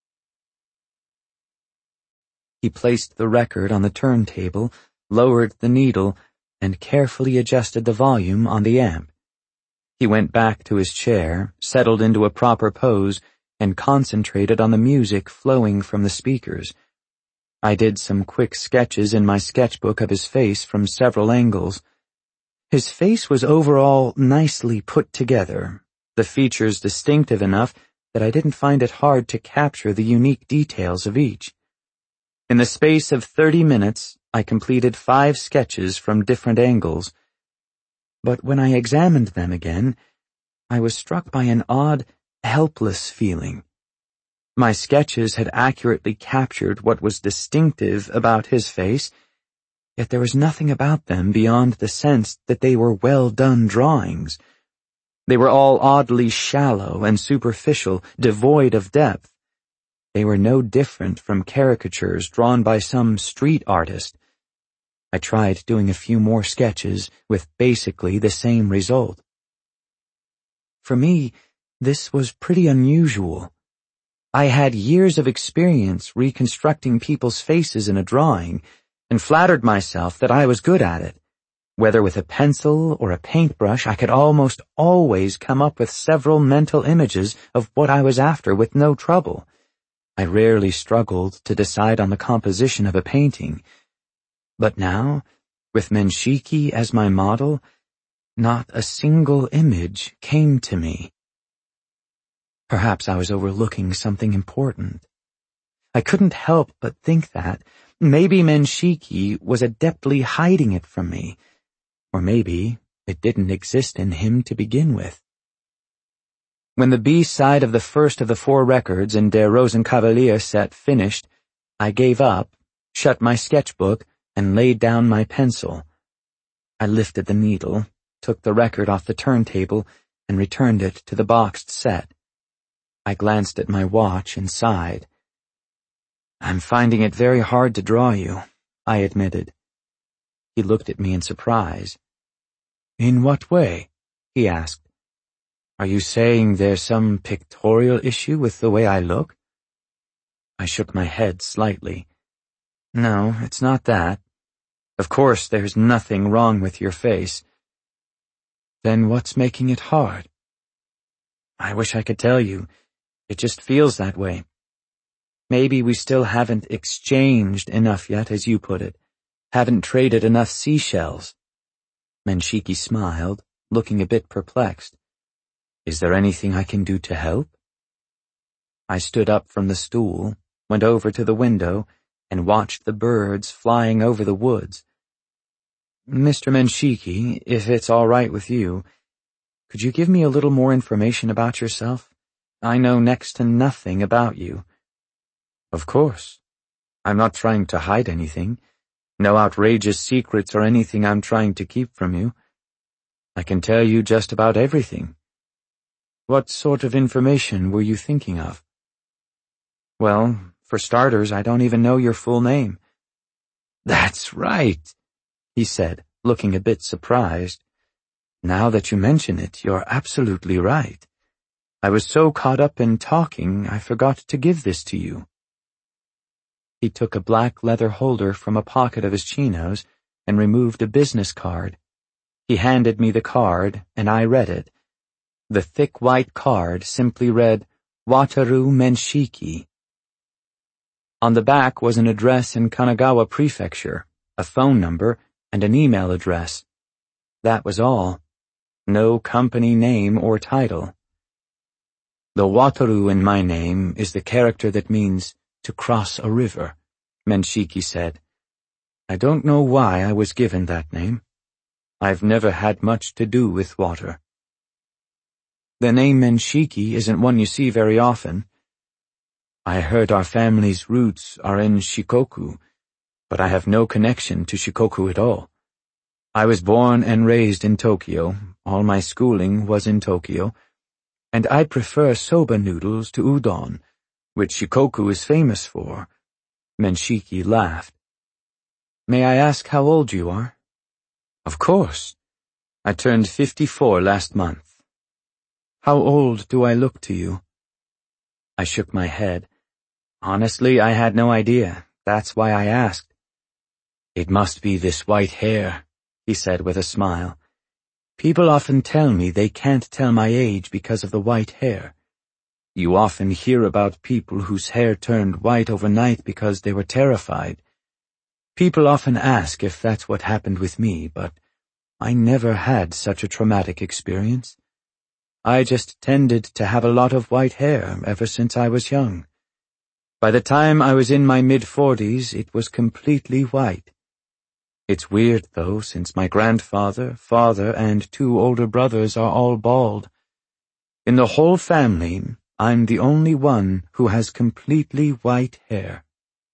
He placed the record on the turntable, lowered the needle, and carefully adjusted the volume on the amp. He went back to his chair, settled into a proper pose, and concentrated on the music flowing from the speakers. I did some quick sketches in my sketchbook of his face from several angles. His face was overall nicely put together, the features distinctive enough that I didn't find it hard to capture the unique details of each. In the space of 30 minutes, I completed 5 sketches from different angles. But when I examined them again, I was struck by an odd, helpless feeling. My sketches had accurately captured what was distinctive about his face, yet there was nothing about them beyond the sense that they were well-done drawings. They were all oddly shallow and superficial, devoid of depth. They were no different from caricatures drawn by some street artist. I tried doing a few more sketches with basically the same result. For me, this was pretty unusual. I had years of experience reconstructing people's faces in a drawing, and flattered myself that I was good at it. Whether with a pencil or a paintbrush, I could almost always come up with several mental images of what I was after with no trouble. I rarely struggled to decide on the composition of a painting. But now, with Menshiki as my model, not a single image came to me. Perhaps I was overlooking something important. I couldn't help but think that maybe Menshiki was adeptly hiding it from me, or maybe it didn't exist in him to begin with. When the B-side of the first of the 4 records in Der Rosenkavalier set finished, I gave up, shut my sketchbook, and laid down my pencil. I lifted the needle, took the record off the turntable, and returned it to the boxed set. I glanced at my watch and sighed. "I'm finding it very hard to draw you," I admitted. He looked at me in surprise. "In what way?" he asked. "Are you saying there's some pictorial issue with the way I look?" I shook my head slightly. "No, it's not that. Of course, there's nothing wrong with your face." "Then what's making it hard?" "I wish I could tell you. It just feels that way. Maybe we still haven't exchanged enough yet, as you put it. Haven't traded enough seashells." Menshiki smiled, looking a bit perplexed. "Is there anything I can do to help?" I stood up from the stool, went over to the window, and watched the birds flying over the woods. "Mr. Menshiki, if it's all right with you, could you give me a little more information about yourself? I know next to nothing about you." "Of course. I'm not trying to hide anything. No outrageous secrets or anything I'm trying to keep from you. I can tell you just about everything." "What sort of information were you thinking of?" "Well, for starters, I don't even know your full name." "That's right," he said, looking a bit surprised. "Now that you mention it, you're absolutely right. I was so caught up in talking, I forgot to give this to you." He took a black leather holder from a pocket of his chinos and removed a business card. He handed me the card, and I read it. The thick white card simply read, "Wataru Menshiki." On the back was an address in Kanagawa Prefecture, a phone number, and an email address. That was all. No company name or title. "The Wataru in my name is the character that means to cross a river," Menshiki said. "I don't know why I was given that name. I've never had much to do with water." "The name Menshiki isn't one you see very often." "I heard our family's roots are in Shikoku, but I have no connection to Shikoku at all. I was born and raised in Tokyo, all my schooling was in Tokyo, and I prefer soba noodles to udon, which Shikoku is famous for." Menshiki laughed. "May I ask how old you are?" "Of course. I turned 54 last month." "How old do I look to you?" I shook my head. Honestly, I had no idea. That's why I asked. "It must be this white hair," he said with a smile. "People often tell me they can't tell my age because of the white hair. You often hear about people whose hair turned white overnight because they were terrified. People often ask if that's what happened with me, but I never had such a traumatic experience. I just tended to have a lot of white hair ever since I was young. By the time I was in my mid-40s, it was completely white. It's weird, though, since my grandfather, father, and 2 older brothers are all bald. In the whole family, I'm the only one who has completely white hair."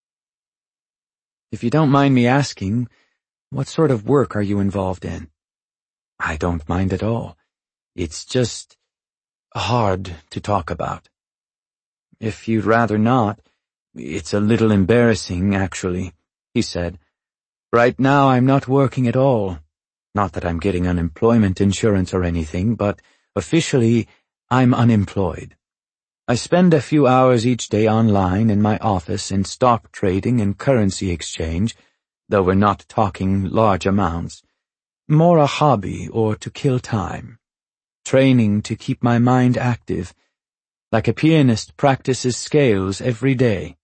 "If you don't mind me asking, what sort of work are you involved in?" "I don't mind at all. It's just hard to talk about." "If you'd rather not, it's a little embarrassing, actually," he said. "Right now I'm not working at all. Not that I'm getting unemployment insurance or anything, but officially I'm unemployed. I spend a few hours each day online in my office in stock trading and currency exchange, though we're not talking large amounts. More a hobby or to kill time. Training to keep my mind active, like a pianist practices scales every day."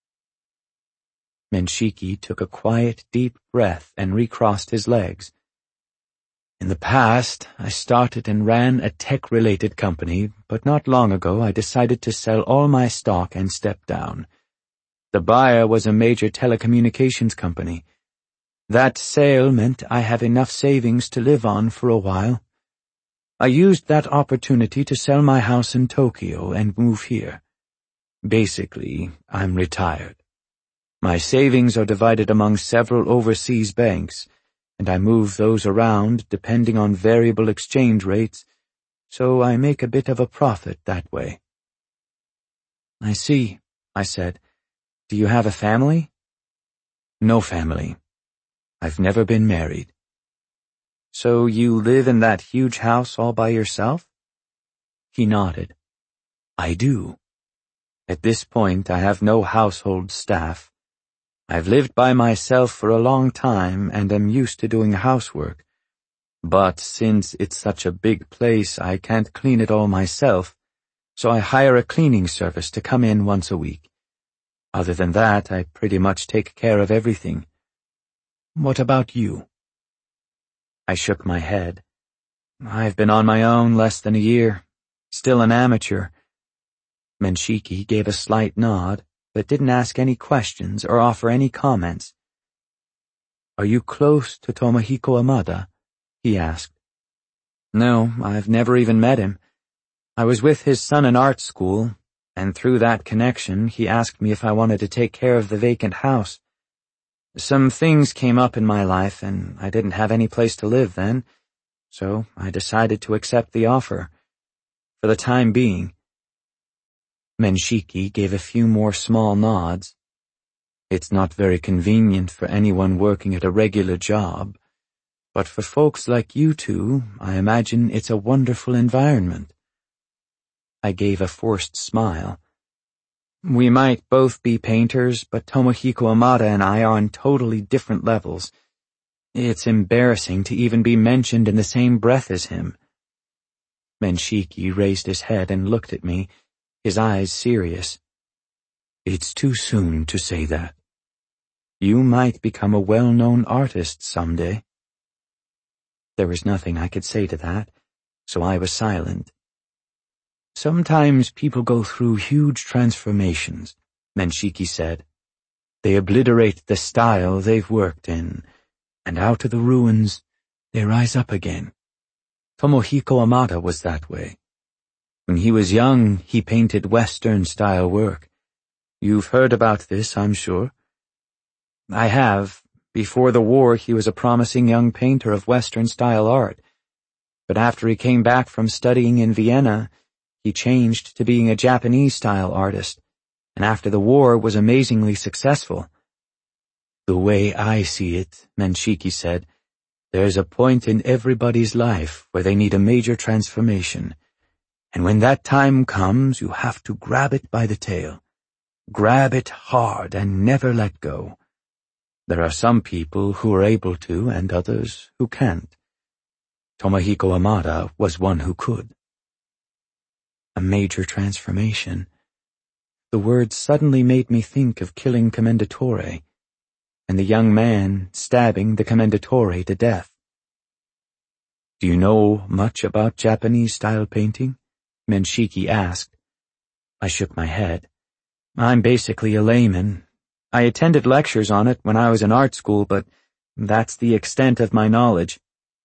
Menshiki took a quiet, deep breath and recrossed his legs. "In the past, I started and ran a tech-related company, but not long ago I decided to sell all my stock and step down. The buyer was a major telecommunications company. That sale meant I have enough savings to live on for a while. I used that opportunity to sell my house in Tokyo and move here. Basically, I'm retired. My savings are divided among several overseas banks, and I move those around depending on variable exchange rates, so I make a bit of a profit that way." "I see," I said. "Do you have a family?" "No family. I've never been married." "So you live in that huge house all by yourself?" He nodded. "I do. At this point I have no household staff. I've lived by myself for a long time and am used to doing housework. But since it's such a big place, I can't clean it all myself, so I hire a cleaning service to come in once a week. Other than that, I pretty much take care of everything. What about you?" I shook my head. "I've been on my own less than a year. Still an amateur." Menshiki gave a slight nod. but didn't ask any questions or offer any comments. "Are you close to Tomohiko Amada?" he asked. "No, I've never even met him. I was with his son in art school, and through that connection he asked me if I wanted to take care of the vacant house. Some things came up in my life, and I didn't have any place to live then, so I decided to accept the offer. For the time being." Menshiki gave a few more small nods. "It's not very convenient for anyone working at a regular job, but for folks like you two, I imagine it's a wonderful environment." I gave a forced smile. "We might both be painters, but Tomohiko Amada and I are on totally different levels. It's embarrassing to even be mentioned in the same breath as him." Menshiki raised his head and looked at me, his eyes serious. "It's too soon to say that. You might become a well-known artist someday." There was nothing I could say to that, so I was silent. "Sometimes people go through huge transformations," Menshiki said. "They obliterate the style they've worked in, and out of the ruins they rise up again. Tomohiko Amada was that way. When he was young, he painted Western-style work. You've heard about this, I'm sure." "I have. Before the war, he was a promising young painter of Western-style art. But after he came back from studying in Vienna, he changed to being a Japanese-style artist, and after the war was amazingly successful." "The way I see it," Menshiki said, "there's a point in everybody's life where they need a major transformation. And when that time comes, you have to grab it by the tail. Grab it hard and never let go. There are some people who are able to and others who can't. Tomohiko Amada was one who could." A major transformation. The word suddenly made me think of killing Commendatore, and the young man stabbing the Commendatore to death. "Do you know much about Japanese-style painting?" Menshiki asked. I shook my head. "I'm basically a layman. I attended lectures on it when I was in art school, but that's the extent of my knowledge."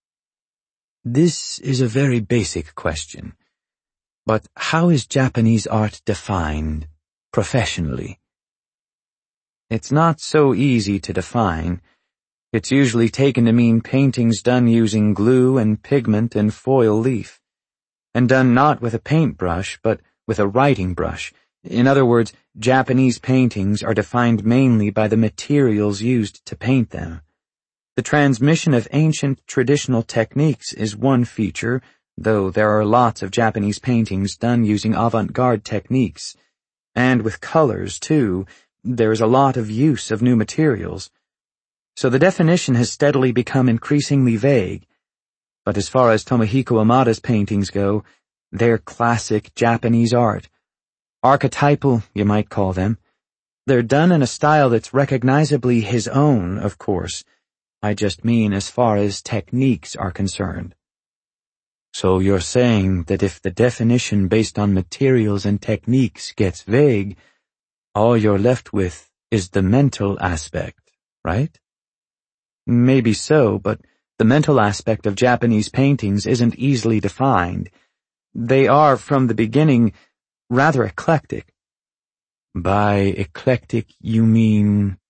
"This is a very basic question. But how is Japanese art defined, professionally?" "It's not so easy to define. It's usually taken to mean paintings done using glue and pigment and foil leaf, and done not with a paintbrush, but with a writing brush. In other words, Japanese paintings are defined mainly by the materials used to paint them. The transmission of ancient traditional techniques is one feature, though there are lots of Japanese paintings done using avant-garde techniques. And with colors, too, there is a lot of use of new materials. So the definition has steadily become increasingly vague. But as far as Tomohiko Amada's paintings go, they're classic Japanese art. Archetypal, you might call them. They're done in a style that's recognizably his own, of course. I just mean as far as techniques are concerned." "So you're saying that if the definition based on materials and techniques gets vague, all you're left with is the mental aspect, right?" "Maybe so, but the mental aspect of Japanese paintings isn't easily defined. They are, from the beginning, rather eclectic." "By eclectic, you mean?"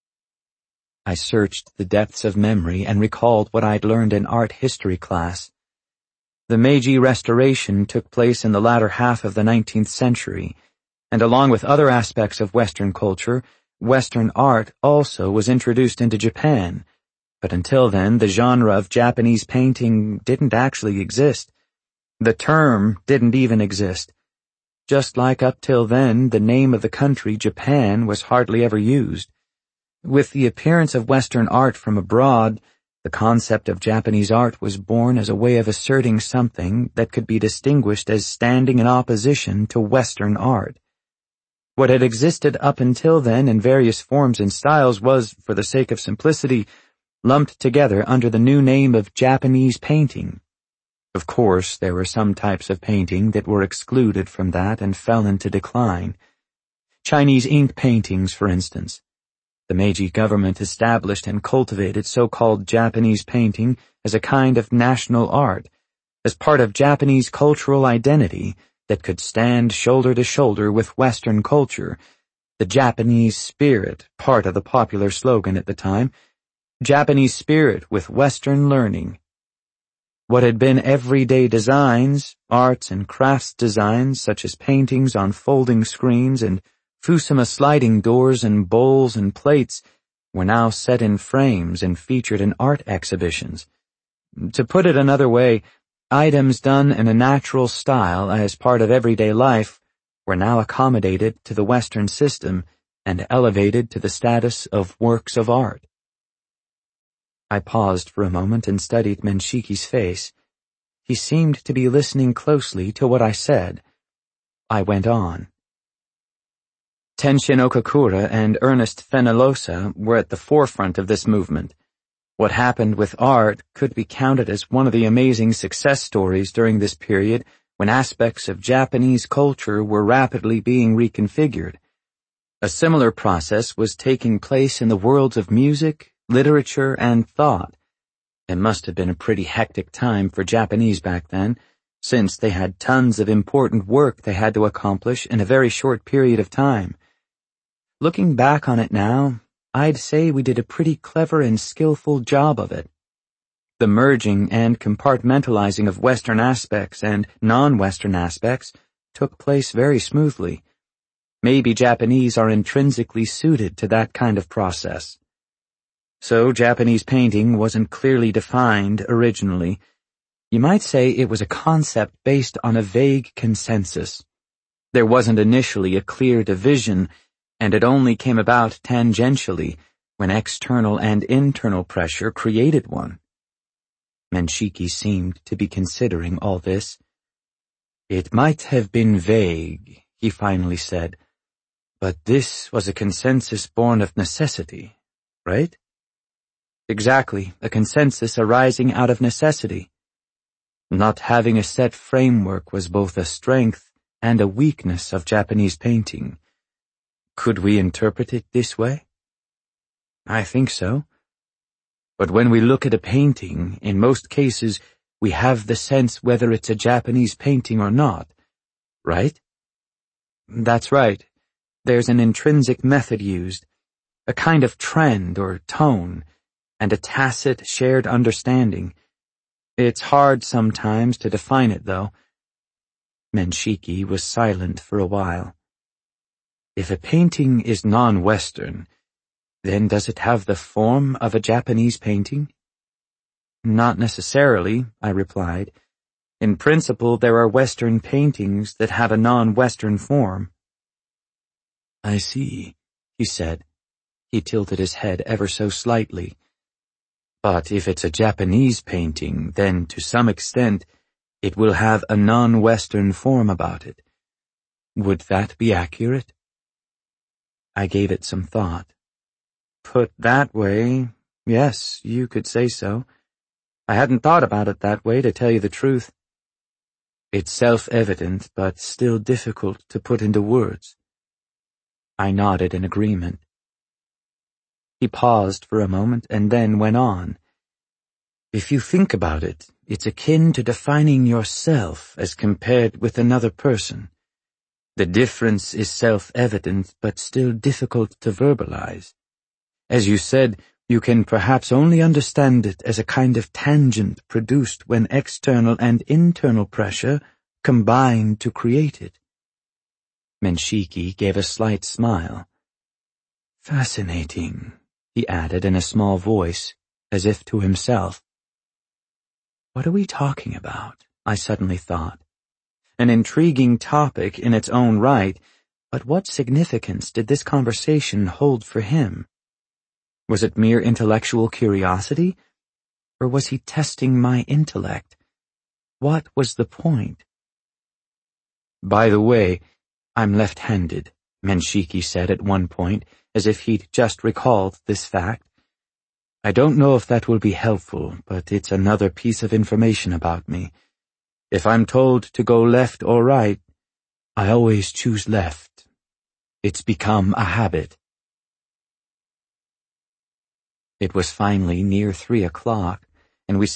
I searched the depths of memory and recalled what I'd learned in art history class. The Meiji Restoration took place in the latter half of the 19th century, and along with other aspects of Western culture, Western art also was introduced into Japan. But until then, the genre of Japanese painting didn't actually exist. The term didn't even exist. Just like up till then, the name of the country, Japan, was hardly ever used. With the appearance of Western art from abroad, the concept of Japanese art was born as a way of asserting something that could be distinguished as standing in opposition to Western art. What had existed up until then in various forms and styles was, for the sake of simplicity, lumped together under the new name of Japanese painting. Of course, there were some types of painting that were excluded from that and fell into decline. Chinese ink paintings, for instance. The Meiji government established and cultivated so-called Japanese painting as a kind of national art, as part of Japanese cultural identity that could stand shoulder to shoulder with Western culture. The Japanese spirit, part of the popular slogan at the time, Japanese spirit with Western learning. What had been everyday designs, arts and crafts designs such as paintings on folding screens and Fusuma sliding doors and bowls and plates, were now set in frames and featured in art exhibitions. To put it another way, items done in a natural style as part of everyday life were now accommodated to the Western system and elevated to the status of works of art. I paused for a moment and studied Menshiki's face. He seemed to be listening closely to what I said. I went on. Tenshin Okakura and Ernest Fenollosa were at the forefront of this movement. What happened with art could be counted as one of the amazing success stories during this period when aspects of Japanese culture were rapidly being reconfigured. A similar process was taking place in the worlds of music, literature, and thought. It must have been a pretty hectic time for Japanese back then, since they had tons of important work they had to accomplish in a very short period of time. Looking back on it now, I'd say we did a pretty clever and skillful job of it. The merging and compartmentalizing of Western aspects and non-Western aspects took place very smoothly. Maybe Japanese are intrinsically suited to that kind of process. So Japanese painting wasn't clearly defined originally. You might say it was a concept based on a vague consensus. There wasn't initially a clear division, and it only came about tangentially when external and internal pressure created one. Menshiki seemed to be considering all this. It might have been vague, he finally said, but this was a consensus born of necessity, right? Exactly, a consensus arising out of necessity. Not having a set framework was both a strength and a weakness of Japanese painting. Could we interpret it this way? I think so. But when we look at a painting, in most cases, we have the sense whether it's a Japanese painting or not, right? That's right. There's an intrinsic method used, a kind of trend or tone, and a tacit shared understanding. It's hard sometimes to define it, though. Menshiki was silent for a while. If a painting is non-Western, then does it have the form of a Japanese painting? Not necessarily, I replied. In principle, there are Western paintings that have a non-Western form. I see, he said. He tilted his head ever so slightly. But if it's a Japanese painting, then to some extent, it will have a non-Western form about it. Would that be accurate? I gave it some thought. Put that way, yes, you could say so. I hadn't thought about it that way, to tell you the truth. It's self-evident, but still difficult to put into words. I nodded in agreement. He paused for a moment and then went on. If you think about it, it's akin to defining yourself as compared with another person. The difference is self-evident, but still difficult to verbalize. As you said, you can perhaps only understand it as a kind of tangent produced when external and internal pressure combine to create it. Menshiki gave a slight smile. Fascinating, he added in a small voice, as if to himself. What are we talking about? I suddenly thought. An intriguing topic in its own right, but what significance did this conversation hold for him? Was it mere intellectual curiosity, or was he testing my intellect? What was the point? By the way, I'm left-handed, Menshiki said at one point, as if he'd just recalled this fact. I don't know if that will be helpful, but it's another piece of information about me. If I'm told to go left or right, I always choose left. It's become a habit. It was finally near 3 o'clock, and we